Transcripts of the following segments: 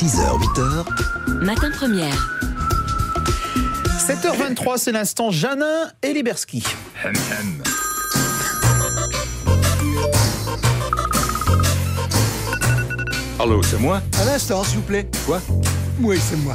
6h, 8h. Matin première. 7h23, c'est l'instant Janin et Liberski. Allô, c'est moi? Un instant, s'il vous plaît. Quoi? Oui, c'est moi.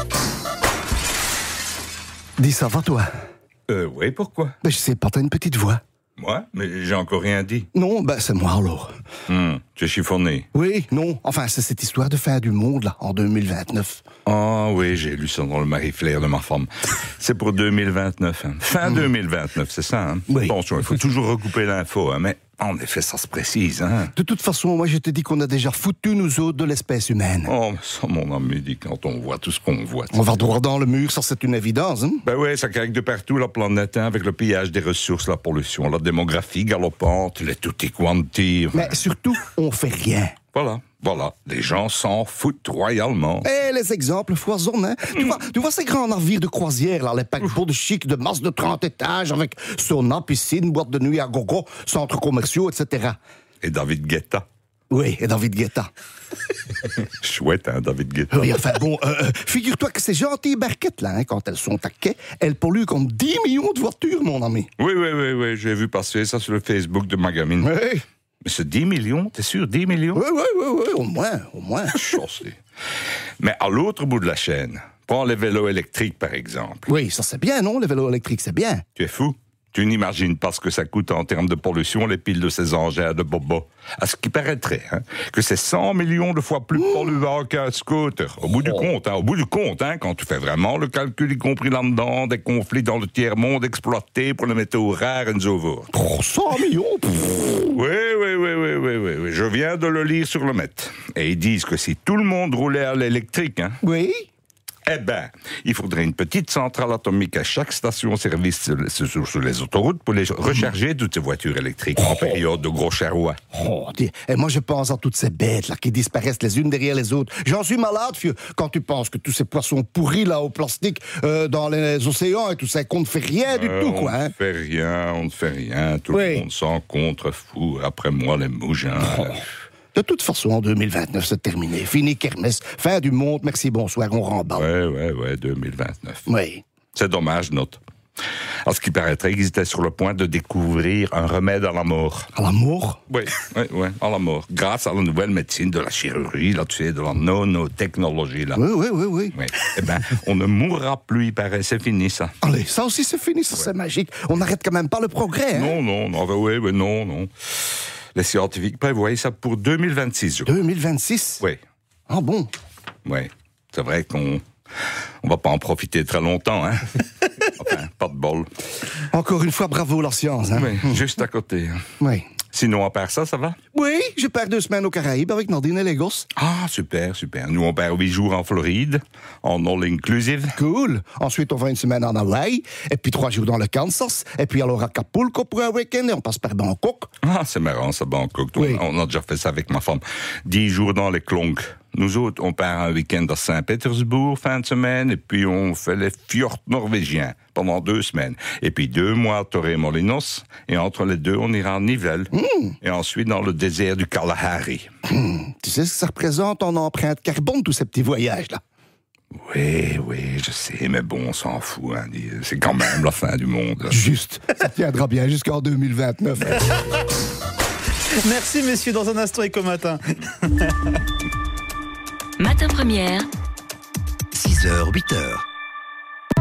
Dis, ça va, toi? Oui, pourquoi? Ben, je sais pas, t'as une petite voix. Moi? Mais j'ai encore rien dit. Non, ben, c'est moi, alors. Tu es chiffonné. Oui, non. Enfin, c'est cette histoire de fin du monde, là, en 2029. Ah oui, j'ai lu ça dans le Marie-Flair de ma femme. C'est pour 2029. Hein. Fin 2029, c'est ça, hein? Oui. Attention, il faut toujours recouper l'info, hein, mais en effet, ça se précise, hein? De toute façon, moi, je te dis qu'on a déjà foutu, nous autres, de l'espèce humaine. Oh, mais ça, mon ami dit quand on voit tout ce qu'on voit. On va droit dans le mur, ça, c'est une évidence, hein? Ben ouais, ça craque de partout, la planète, hein, avec le pillage des ressources, la pollution, la démographie galopante, les tutti quanti. Mais surtout, on fait rien. Voilà. Les gens s'en foutent royalement. Eh, les exemples foisonnent, hein? Tu vois ces grands navires de croisière, là, les paquebots de chic de masse de 30 étages, avec sauna, piscine, boîte de nuit à gogo, centres commerciaux, etc. Et David Guetta. Oui, et David Guetta. Chouette, hein, David Guetta. Oui, enfin bon, figure-toi que ces gentilles barquettes, là, hein, quand elles sont à quai, elles polluent comme 10 millions de voitures, mon ami. Oui, j'ai vu passer ça sur le Facebook de ma gamine. Oui. Mais c'est 10 millions, t'es sûr, 10 millions? Oui, au moins. Chaussé. Mais à l'autre bout de la chaîne, prends les vélos électriques, par exemple. Oui, ça c'est bien, non? Les vélos électriques, c'est bien. Tu es fou? Tu n'imagines pas ce que ça coûte en termes de pollution, les piles de ces engins de bobo. À ce qui paraîtrait, hein, que c'est 100 millions de fois plus polluant qu'un scooter. Au bout du compte, quand tu fais vraiment le calcul, y compris là-dedans, des conflits dans le tiers-monde exploités pour les métaux rares et nous. 100 millions? Oui, je viens de le lire sur le net. Et ils disent que si tout le monde roulait à l'électrique, hein, Oui. eh ben, il faudrait une petite centrale atomique à chaque station-service sur les autoroutes pour les recharger toutes ces voitures électriques en période de gros charroi. Et moi je pense à toutes ces bêtes là qui disparaissent les unes derrière les autres. J'en suis malade, vieux, quand tu penses que tous ces poissons pourris là au plastique dans les océans et tout ça, qu'on ne fait rien du tout, quoi. Hein. On ne fait rien. Tout le monde s'en contrefou. Après moi, les mougins. De toute façon, en 2029, c'est terminé. Fini kermesse, fin du monde, merci, bonsoir, on remballe. Ouais, 2029. Oui. C'est dommage, note. À ce qui paraîtrait, ils étaient sur le point de découvrir un remède à la mort. À la mort? Oui, à la mort. Grâce à la nouvelle médecine de la chirurgie, là, tu sais, de la nanotechnologie, là. Oui. Eh ben, on ne mourra plus, il paraît, c'est fini, ça. Allez, ça aussi, c'est fini, ça, c'est magique. On n'arrête quand même pas le progrès, hein? Non. Les scientifiques prévoyaient ça pour 2026, je crois. 2026? Oui. Ah bon? Oui. C'est vrai qu'on va pas en profiter très longtemps, hein. Enfin, pas de bol. Encore une fois, bravo la science, hein? Oui, juste à côté. Oui. Sinon, à part ça va? Oui, je pars 2 semaines aux Caraïbes avec Nadine et les gosses. Ah, super. Nous, on part 8 jours en Floride, en all-inclusive. Cool. Ensuite, on va 1 semaine en Hawaï, et puis 3 jours dans le Kansas, et puis alors à Acapulco pour un week-end, et on passe par Bangkok. Ah, c'est marrant, ça, Bangkok. Oui. On a déjà fait ça avec ma femme. 10 jours dans les Klonk. Nous autres, on part un week-end à Saint-Pétersbourg, fin de semaine, et puis on fait les fjords norvégiens pendant 2 semaines. Et puis 2 mois à Torremolinos, et entre les deux, on ira en Nivelles. Et ensuite dans le désert du Kalahari. Tu sais ce que ça représente en empreinte carbone, tous ces petits voyages-là? Oui, je sais, mais bon, on s'en fout. Hein. C'est quand même la fin du monde. Juste, ça tiendra bien jusqu'en 2029. Merci messieurs, dans un instant Éco-Matin. Matin première. 6h, 8h.